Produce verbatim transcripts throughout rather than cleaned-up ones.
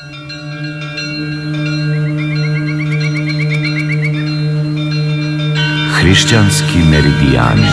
Hrišćanski meridijani.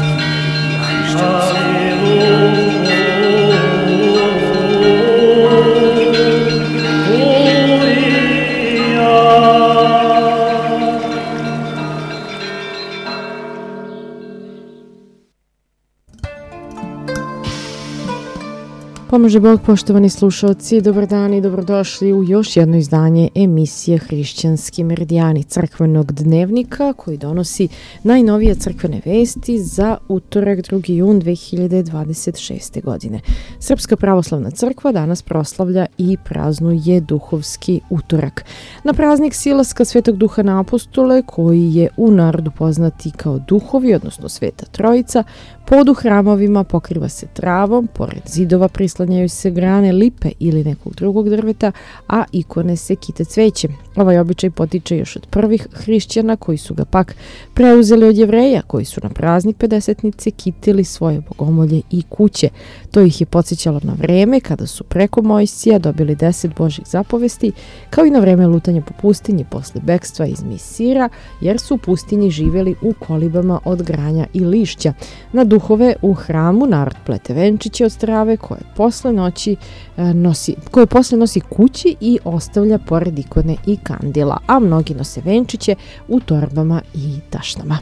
Pomože Bog, poštovani slušalci, dobar dan i dobrodošli u još jedno izdanje emisije Hrišćanski meridijani crkvenog dnevnika koji donosi najnovije crkvene vesti za utorak drugi jun dve hiljade dvadeset šeste. godine. Srpska pravoslavna crkva danas proslavlja i praznuje duhovski utorak. Na praznik silaska Svetog Duha na apostole, koji je u narodu poznati kao duhovi, odnosno Sveta Trojica, pod u hramovima pokriva se travom, pored zidova prislanjaju se grane lipe ili nekog drugog drveta, a ikone se kite cvećem. Ovaj običaj potiče još od prvih hrišćana koji su ga pak preuzeli od Jevreja, koji su na praznik Pedesetnice kitili svoje bogomolje i kuće. To ih je podsjećalo na vreme kada su preko Mojsija dobili deset božjih zapovesti, kao i na vreme lutanja po pustinji posle bekstva iz Misira, jer su u pustinji živjeli u kolibama od granja i lišća. Na duhove u hramu narod plete venčiće od strave koje posle noći nosi, koje posle nosi kući i ostavlja pored ikone i kandila, a mnogi nose venčiće u torbama i tašnama.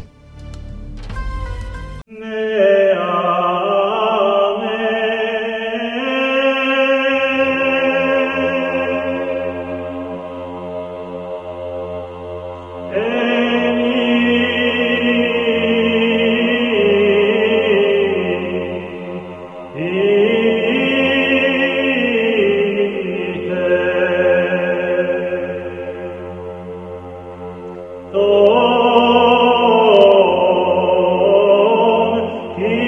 Oh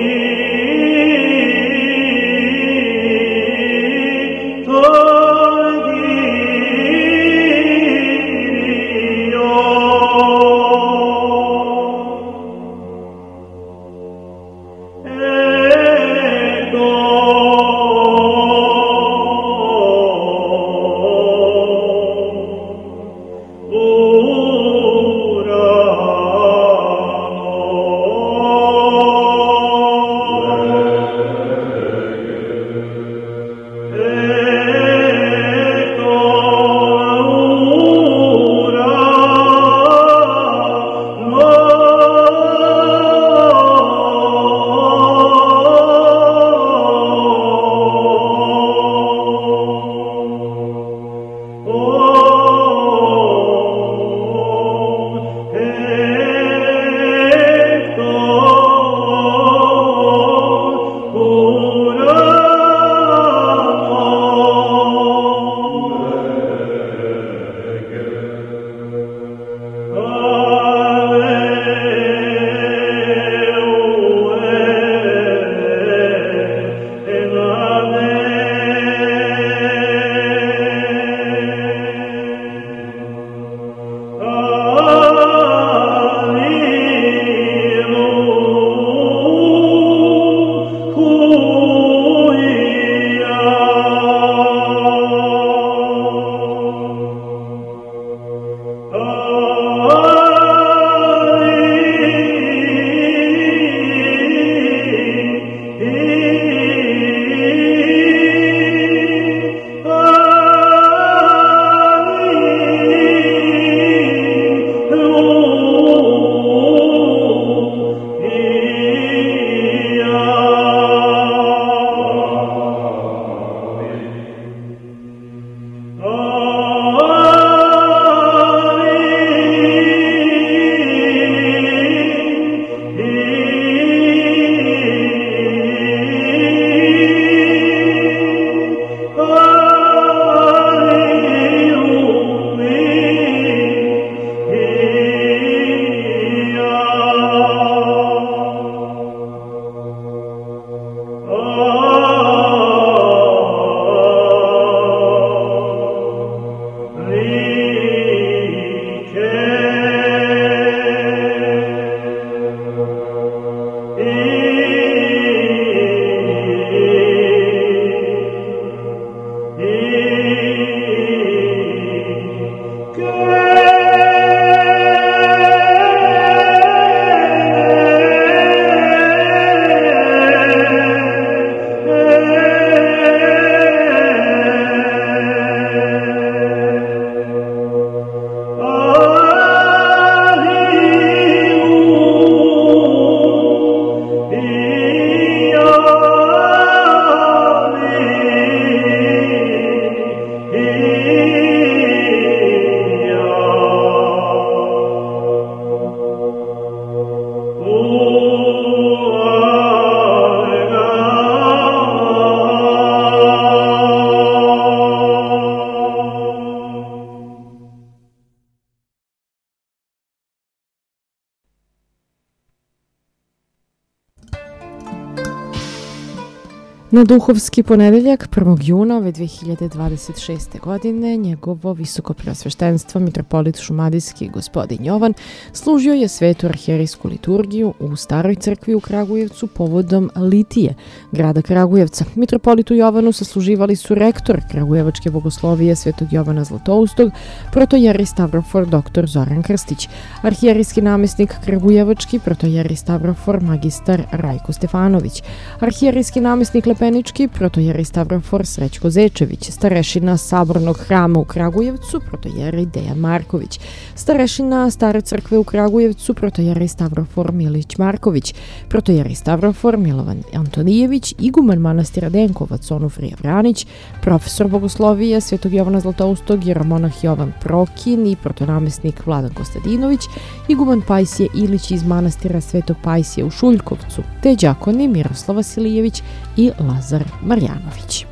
Na Duhovski ponedeljak prvog juna ove dve hiljade dvadeset šeste. godine njegovo visoko preosveštenstvo mitropolit šumadijski gospodin Jovan služio je svetu arhijerijsku liturgiju u staroj crkvi u Kragujevcu povodom litije grada Kragujevca. Mitropolitu Jovanu sasluživali su rektor Kragujevačke bogoslovije svetog Jovana Zlatoustog, protojeri Stavrofor dr. Zoran Krstić, arhijerijski namjesnik Kragujevački protojeri Stavrofor magistar Rajko Stefanović, arhijerijski namjesnik Lepenički protojeri Stavrofor Srećko Zečević, starešina Sabornog hrama u Kragujevcu protojeri Dejan Marković, starešina Stare crkve u Kragujevcu protojeri Stavrofor Milić Marković, protojeri Stavrofor Milovan Antonijević, iguman manastira Denkovac Onufrije Vranić, profesor bogoslovije svetog Jovana Zlatoustog jeromonah Jovan Prokin i protonamjesnik Vladan Kostadinović, iguman Pajsije Ilić iz manastira Svetog Pajsije u Šuljkovcu, te đakoni Miroslav Vasilijević i Lazar Marjanović.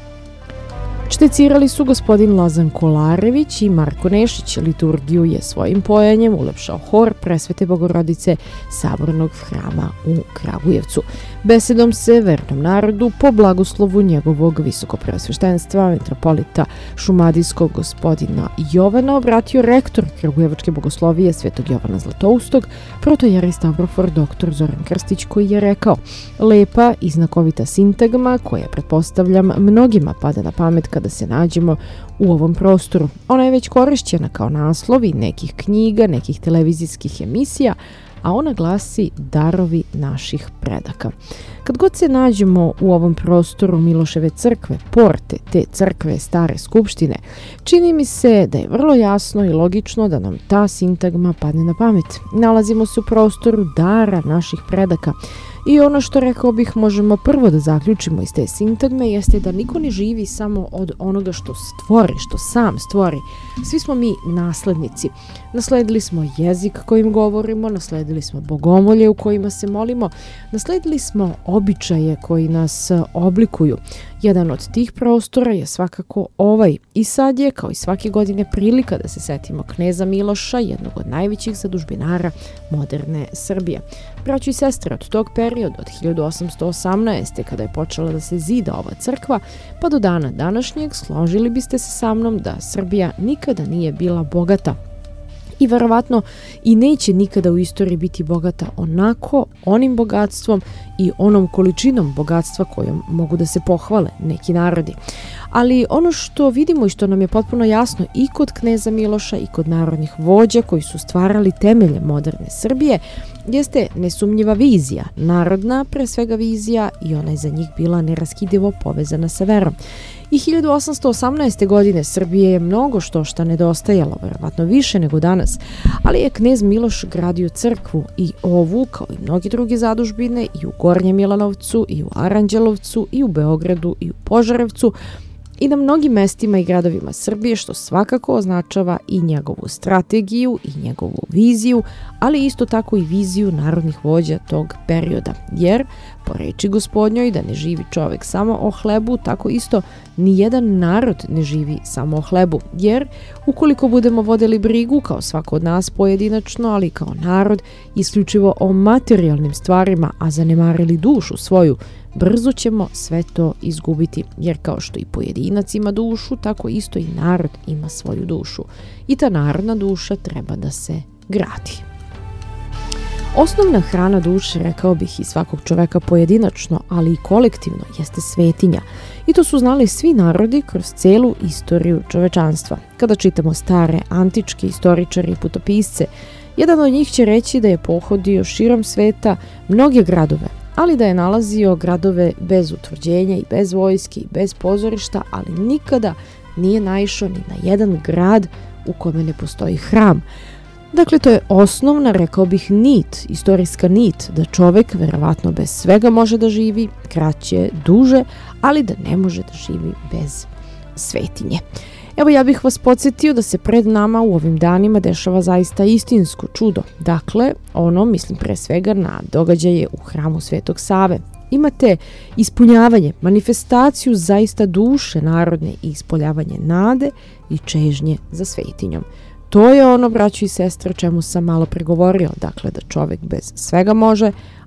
Štecirali su gospodin Lazan Kolarević i Marko Nešić. Liturgiju je svojim pojanjem ulepšao hor Presvete Bogorodice Sabornog hrama u Kragujevcu. Besedom se vernom narodu po blagoslovu njegovog visoko preosveštenstva mitropolita šumadijskog gospodina Jovana obratio rektor Kragujevačke bogoslovije svetog Jovana Zlatoustog, protojeri Stavrofor dr. Zoran Krstić, koji je rekao: lepa i znakovita sintagma koja, pretpostavljam, mnogima pada na pamet kada se nađemo u ovom prostoru. Ona je već korišćena kao naslovi nekih knjiga, nekih televizijskih emisija, a ona glasi darovi naših predaka. Kad god se nađemo u ovom prostoru Miloševe crkve, porte te crkve Stare skupštine, čini mi se da je vrlo jasno i logično da nam ta sintagma padne na pamet. Nalazimo se u prostoru dara naših predaka. I ono što, rekao bih, možemo prvo da zaključimo iz te sintagme jeste da niko ne živi samo od onoga što stvori, što sam stvori. Svi smo mi naslednici. Nasledili smo jezik kojim govorimo, nasledili smo bogomolje u kojima se molimo, nasledili smo običaje koji nas oblikuju. Jedan od tih prostora je svakako ovaj i sad je, kao i svake godine, prilika da se setimo kneza Miloša, jednog od najvećih zadužbinara moderne Srbije. Braćo i sestre, od tog perioda, od hiljadu osamsto osamnaeste. kada je počela da se zida ova crkva, pa do dana današnjeg, složili biste se sa mnom da Srbija nikada nije bila bogata. I verovatno i neće nikada u istoriji biti bogata onako, onim bogatstvom i onom količinom bogatstva kojom mogu da se pohvale neki narodi. Ali ono što vidimo i što nam je potpuno jasno i kod kneza Miloša i kod narodnih vođa koji su stvarali temelje moderne Srbije jeste nesumnjiva vizija, narodna pre svega vizija, i ona je za njih bila neraskidivo povezana sa verom. I hiljadu osamsto osamnaeste. godine Srbije je mnogo što šta nedostajalo, verovatno više nego danas, ali je knez Miloš gradio crkvu i ovu, kao i mnogi drugi zadužbine, i u Gornjem Milanovcu, i u Aranđelovcu, i u Beogradu, i u Požarevcu, i na mnogim mestima i gradovima Srbije, što svakako označava i njegovu strategiju i njegovu viziju, ali isto tako i viziju narodnih vođa tog perioda. Jer, po reči gospodnjoj, da ne živi čovek samo o hlebu, tako isto ni jedan narod ne živi samo o hlebu. Jer, ukoliko budemo vodili brigu, kao svako od nas pojedinačno, ali kao narod, isključivo o materijalnim stvarima, a zanemarili dušu svoju, brzo ćemo sve to izgubiti, jer kao što i pojedinac ima dušu, tako isto i narod ima svoju dušu. I ta narodna duša treba da se gradi. Osnovna hrana duše, rekao bih, i svakog čoveka pojedinačno, ali i kolektivno, jeste svetinja. I to su znali svi narodi kroz celu istoriju čovečanstva. Kada čitamo stare, antičke istoričare i putopisce, jedan od njih će reći da je pohodio širom sveta mnoge gradove, ali da je nalazio gradove bez utvrđenja i bez vojske i bez pozorišta, ali nikada nije naišao ni na jedan grad u kome ne postoji hram. Dakle, to je osnovna, rekao bih, nit, istorijska nit, da čovek verovatno bez svega može da živi, kraće, duže, ali da ne može da živi bez svetinje. Evo, ja bih vas podsjetio da se pred nama u ovim danima dešava zaista istinsko čudo. Dakle, ono, mislim pre svega na događaje u hramu Svetog Save. Imate ispunjavanje, manifestaciju zaista duše narodne i ispoljavanje nade i čežnje za svetinjom. To je ono, braćo i sestre, o čemu sam malo pregovorio, dakle da čovek bez svega može,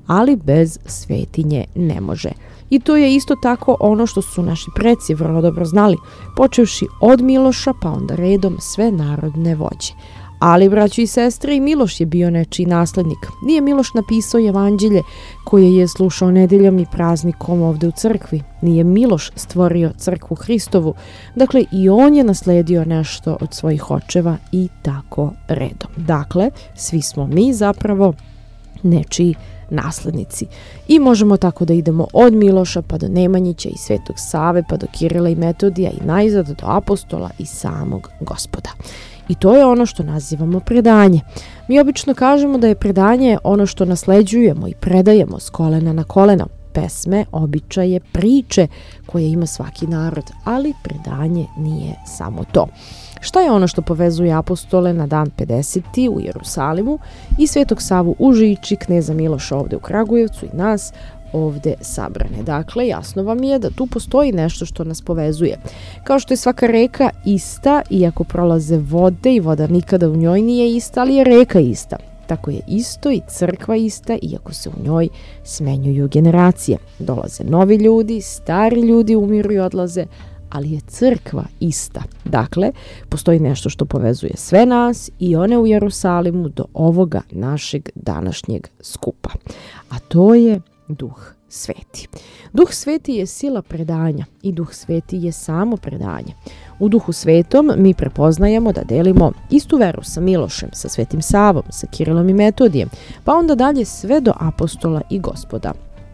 ali bez svetinje ne može. I to je isto tako ono što su naši preci vrlo dobro znali, počevši od Miloša pa onda redom sve narodne vođe. Ali, braćo i sestre, i Miloš je bio nečiji naslednik. Nije Miloš napisao evanđelje koje je slušao nedeljom i praznikom ovde u crkvi. Nije Miloš stvorio crkvu Hristovu. Dakle, i on je nasledio nešto od svojih očeva i tako redom. Dakle, svi smo mi zapravo nečiji naslednici. I možemo tako da idemo od Miloša pa do Nemanjića i Svetog Save pa do Kirila i Metodija i najzad do apostola i samog Gospoda. I to je ono što nazivamo predanje. Mi obično kažemo da je predanje ono što nasleđujemo i predajemo s kolena na koleno. Pesme, običaje, priče koje ima svaki narod, ali predanje nije samo to. Šta je ono što povezuje apostole na dan pedeseti u Jerusalimu i Svetog Savu u Žiči, kneza Miloša ovde u Kragujevcu i nas ovde sabrane? Dakle, jasno vam je da tu postoji nešto što nas povezuje. Kao što je svaka reka ista, iako prolaze vode i voda nikada u njoj nije ista, ali je reka ista. Tako je isto i crkva ista, iako se u njoj smenjuju generacije. Dolaze novi ljudi, stari ljudi umiru i odlaze, ali je crkva ista. Dakle, postoji nešto što povezuje sve nas i one u Jerusalimu do ovoga našeg današnjeg skupa. A to je Duh Sveti. Duh Sveti je sila predanja i Duh Sveti je samo predanje. U Duhu Svetom mi prepoznajemo da delimo istu veru sa Milošem, sa Svetim Savom, sa Kirilom i Metodijem, pa onda dalje sve do apostola i Gospoda.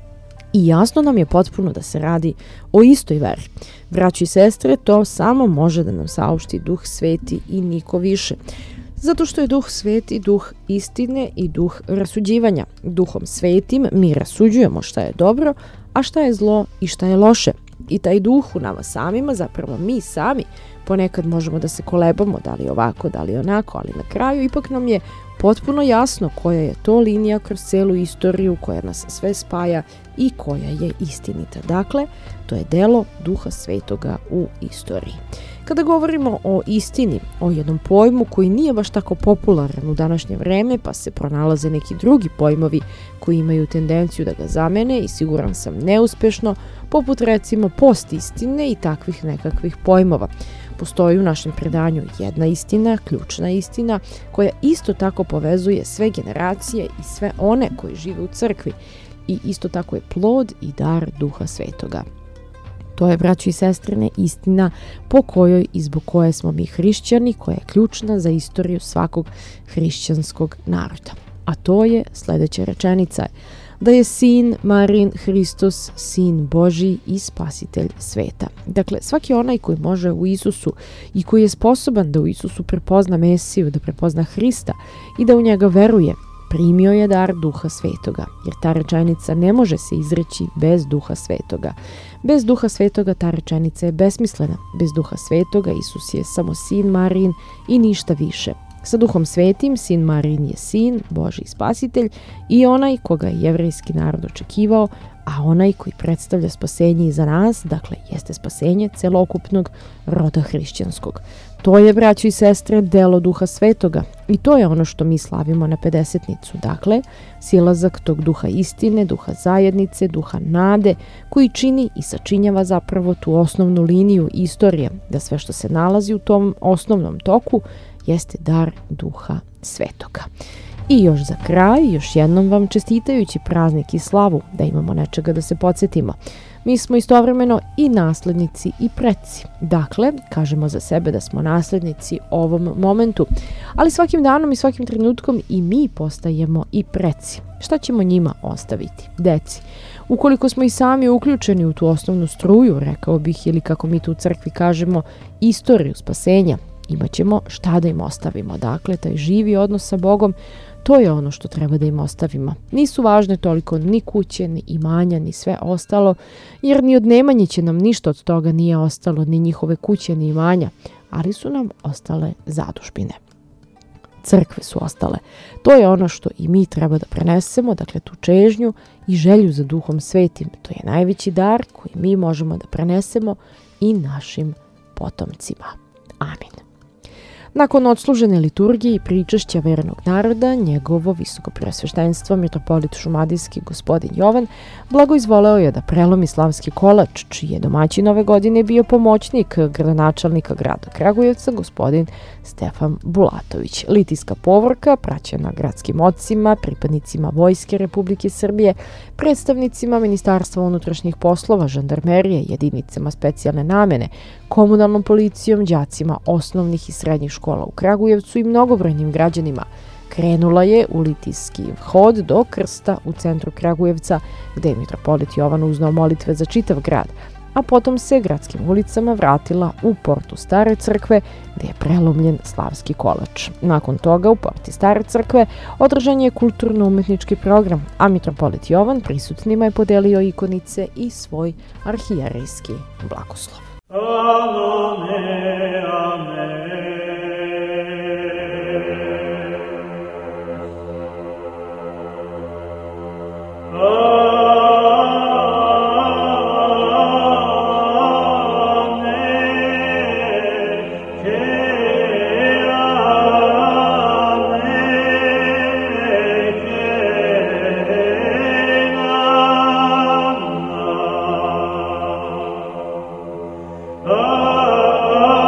I jasno nam je potpuno da se radi o istoj veri. Braćo i sestre, to samo može da nam saopšti Duh Sveti i niko više. Zato što je Duh Sveti duh istine i duh rasuđivanja. Duhom Svetim mi rasuđujemo šta je dobro, a šta je zlo i šta je loše. I taj duh u nama samima, zapravo mi sami, ponekad možemo da se kolebamo da li ovako, da li onako, ali na kraju ipak nam je potpuno jasno koja je to linija kroz celu istoriju koja nas sve spaja i koja je istinita. Dakle, to je delo Duha Svetoga u istoriji. Kada govorimo o istini, o jednom pojmu koji nije baš tako popularan u današnje vreme, pa se pronalaze neki drugi pojmovi koji imaju tendenciju da ga zamene i siguran sam neuspešno, poput recimo postistine i takvih nekakvih pojmova. Postoji u našem predanju jedna istina, ključna istina, koja isto tako povezuje sve generacije i sve one koji žive u crkvi i isto tako je plod i dar Duha Svetoga. To je, braćo i sestrine, istina po kojoj i zbog koje smo mi hrišćani, koja je ključna za istoriju svakog hrišćanskog naroda. A to je sljedeća rečenica, da je sin Marin Hristos, sin Božji i spasitelj sveta. Dakle, svaki onaj koji može u Isusu i koji je sposoban da u Isusu prepozna Mesiju, da prepozna Hrista i da u njega veruje, primio je dar Duha Svetoga, jer ta rečenica ne može se izreći bez Duha Svetoga. Bez Duha Svetoga ta rečenica je besmislena. Bez Duha Svetoga Isus je samo sin Marin i ništa više. Sa Duhom Svetim sin Marin je sin, Božji spasitelj i onaj koga je jevrejski narod očekivao, a onaj koji predstavlja spasenje i za nas, dakle, jeste spasenje celokupnog roda hrišćanskog. To je, braćo i sestre, delo Duha Svetoga i to je ono što mi slavimo na pedesetnicu. Dakle, silazak tog duha istine, duha zajednice, duha nade, koji čini i sačinjava zapravo tu osnovnu liniju istorije, da sve što se nalazi u tom osnovnom toku jeste dar Duha Svetoga. I još za kraj, još jednom vam čestitajući praznik i slavu, da imamo nečega da se podsjetimo. Mi smo istovremeno i naslednici i preci. Dakle, kažemo za sebe da smo naslednici ovom momentu, ali svakim danom i svakim trenutkom i mi postajemo i preci. Šta ćemo njima ostaviti? Deci. Ukoliko smo i sami uključeni u tu osnovnu struju, rekao bih, ili kako mi tu u crkvi kažemo, istoriju spasenja, imat ćemo šta da im ostavimo. Dakle, taj živi odnos sa Bogom, to je ono što treba da im ostavimo. Nisu važne toliko ni kuće, ni imanja, ni sve ostalo, jer ni od Nemanjića nam ništa od toga nije ostalo, ni njihove kuće, ni imanja, ali su nam ostale zadužbine. Crkve su ostale. To je ono što i mi treba da prenesemo, dakle tu čežnju i želju za Duhom Svetim. To je najveći dar koji mi možemo da prenesemo i našim potomcima. Amin. Nakon odslužene liturgije i pričešća vernog naroda, njegovo visoko preosveštenstvo, mitropolit šumadijski gospodin Jovan, blagoizvoleo je da prelomi slavski kolač, čiji je domaćin ove godine bio pomoćnik gradonačelnika grada Kragujevca, gospodin Stefan Bulatović. Litijska povorka, praćena gradskim ocima, pripadnicima Vojske Republike Srbije, predstavnicima Ministarstva unutrašnjih poslova, žandarmerije, jedinicama specijalne namene, komunalnom policijom, đacima osnovnih i srednjih škola u Kragujevcu i mnogobrojnim građanima, krenula je u Litijski hod do krsta u centru Kragujevca, gde je mitropolit Jovan uznao molitve za čitav grad, a potom se gradskim ulicama vratila u portu Stare crkve, gde je prelomljen slavski kolač. Nakon toga u porti Stare crkve održan je kulturno-umetnički program, a mitropolit Jovan prisutnima je podelio ikonice i svoj arhijerejski blagoslov. Amen, amen. Oh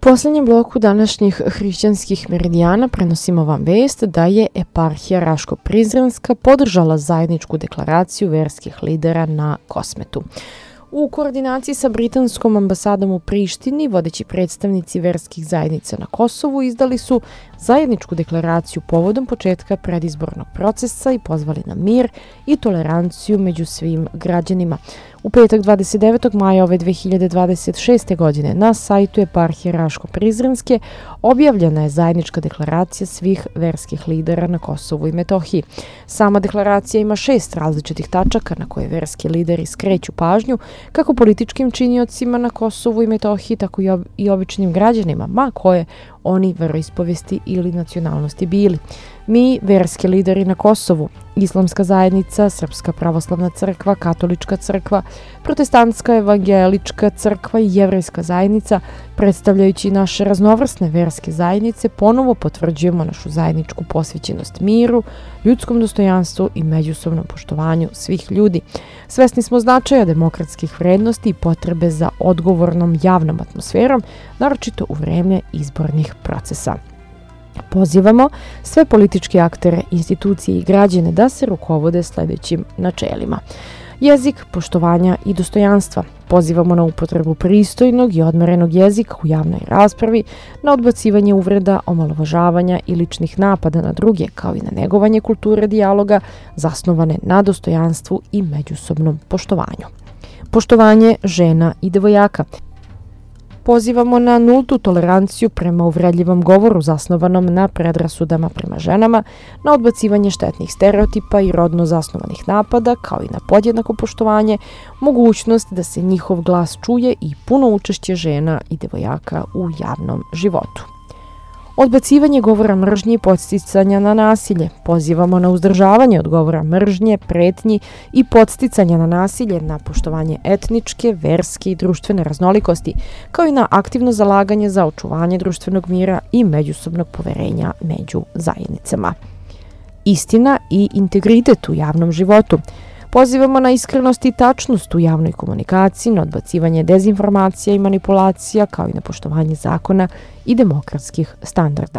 posljednjem bloku današnjih hrišćanskih meridijana prenosimo vam vest da je eparhija Raško-Prizrenska podržala zajedničku deklaraciju verskih lidera na Kosmetu. U koordinaciji sa britanskom ambasadom u Prištini, vodeći predstavnici verskih zajednica na Kosovu izdali su zajedničku deklaraciju povodom početka predizbornog procesa i pozvali na mir i toleranciju među svim građanima. U petak dvadeset devetog maja ove dve hiljade dvadeset šeste. godine na sajtu eparhije Raško-Prizrenske objavljena je zajednička deklaracija svih verskih lidera na Kosovu i Metohiji. Sama deklaracija ima šest različitih tačaka na koje verski lideri skreću pažnju kako političkim činiocima na Kosovu i Metohiji, tako i, ob i običnim građanima, ma koje oni veroispovesti ili nacionalnosti bili. Mi, verski lideri na Kosovu, Islamska zajednica, Srpska pravoslavna crkva, Katolička crkva, Protestantska evangelička crkva i Jevrejska zajednica, predstavljajući naše raznovrsne verske zajednice, ponovo potvrđujemo našu zajedničku posvećenost miru, ljudskom dostojanstvu i međusobnom poštovanju svih ljudi. Svesni smo značaja demokratskih vrednosti i potrebe za odgovornom javnom atmosferom, naročito u vreme izbornih procesa. Pozivamo sve političke aktere, institucije i građane da se rukovode sljedećim načelima. Jezik, poštovanja i dostojanstva. Pozivamo na upotrebu pristojnog i odmerenog jezika u javnoj raspravi, na odbacivanje uvreda, omalovažavanja i ličnih napada na druge, kao i na negovanje kulture dijaloga zasnovane na dostojanstvu i međusobnom poštovanju. Poštovanje žena i devojaka. Pozivamo na nultu toleranciju prema uvredljivom govoru zasnovanom na predrasudama prema ženama, na odbacivanje štetnih stereotipa i rodno zasnovanih napada, kao i na podjednako poštovanje, mogućnost da se njihov glas čuje i puno učešće žena i devojaka u javnom životu. Odbacivanje govora mržnje i podsticanja na nasilje. Pozivamo na uzdržavanje od govora mržnje, pretnji i podsticanja na nasilje, na poštovanje etničke, verske i društvene raznolikosti, kao i na aktivno zalaganje za očuvanje društvenog mira i međusobnog poverenja među zajednicama. Istina i integritet u javnom životu. Pozivamo na iskrenost i tačnost u javnoj komunikaciji, na odbacivanje dezinformacija i manipulacija, kao i na poštovanje zakona i demokratskih standarda.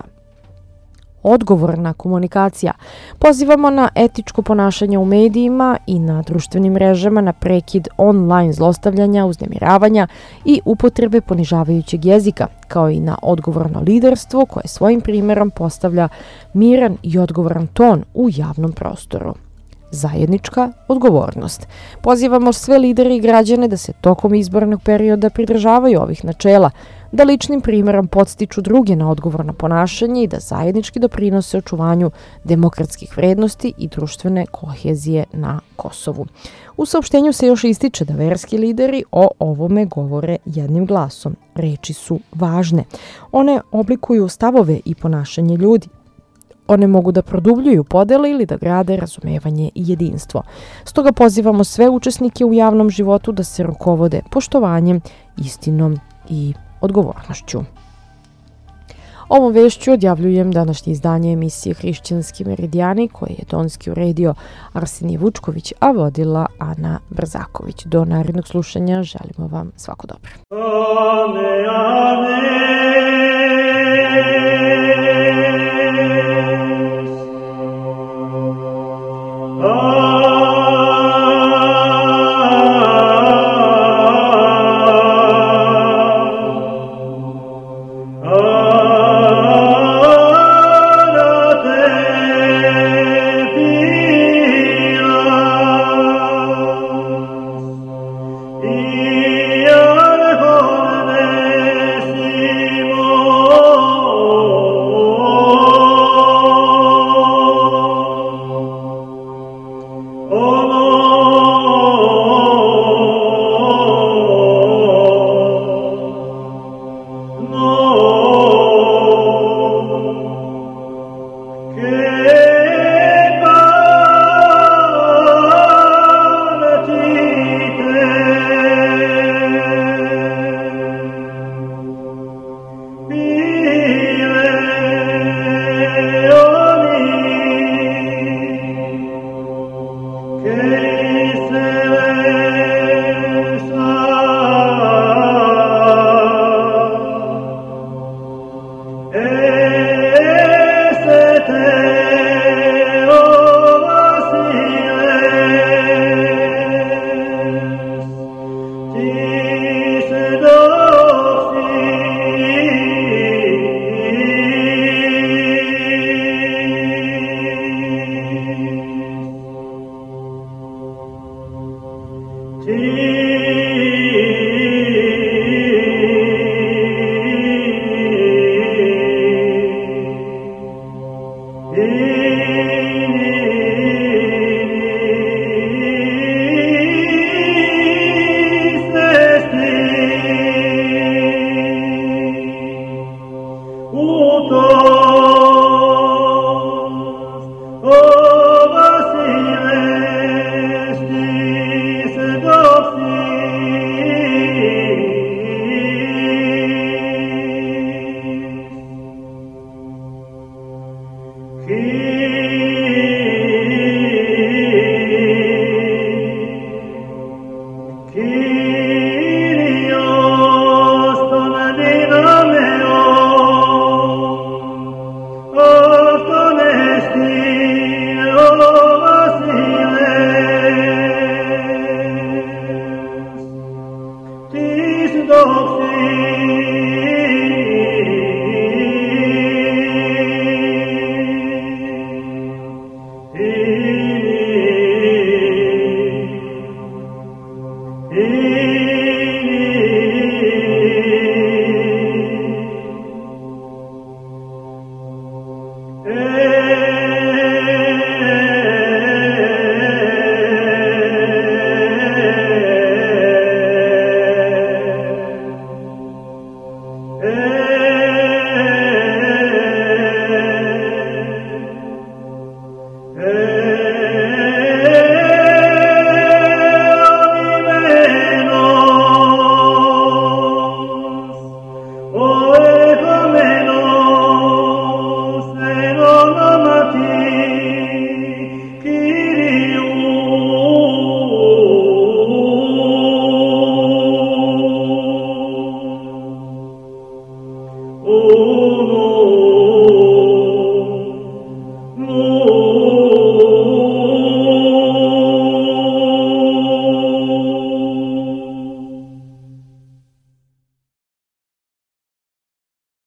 Odgovorna komunikacija. Pozivamo na etičko ponašanje u medijima i na društvenim mrežama, na prekid online zlostavljanja, uznemiravanja i upotrebe ponižavajućeg jezika, kao i na odgovorno liderstvo koje svojim primjerom postavlja miran i odgovoran ton u javnom prostoru. Zajednička odgovornost. Pozivamo sve lidere i građane da se tokom izbornog perioda pridržavaju ovih načela, da ličnim primjerom podstiču druge na odgovorno ponašanje i da zajednički doprinose očuvanju demokratskih vrednosti i društvene kohezije na Kosovu. U saopštenju se još ističe da verski lideri o ovome govore jednim glasom. Reči su važne. One oblikuju stavove i ponašanje ljudi. One mogu da produbljuju podele ili da grade razumevanje i jedinstvo. Stoga pozivamo sve učesnike u javnom životu da se rukovode poštovanjem, istinom i odgovornošću. Ovom vešću odjavljujem današnje izdanje emisije Hrišćanski meridijani koje je tonski uredio Arsenije Vučković, a vodila Ana Brzaković. Do narednog slušanja želimo vam svako dobro. Ame, ame. He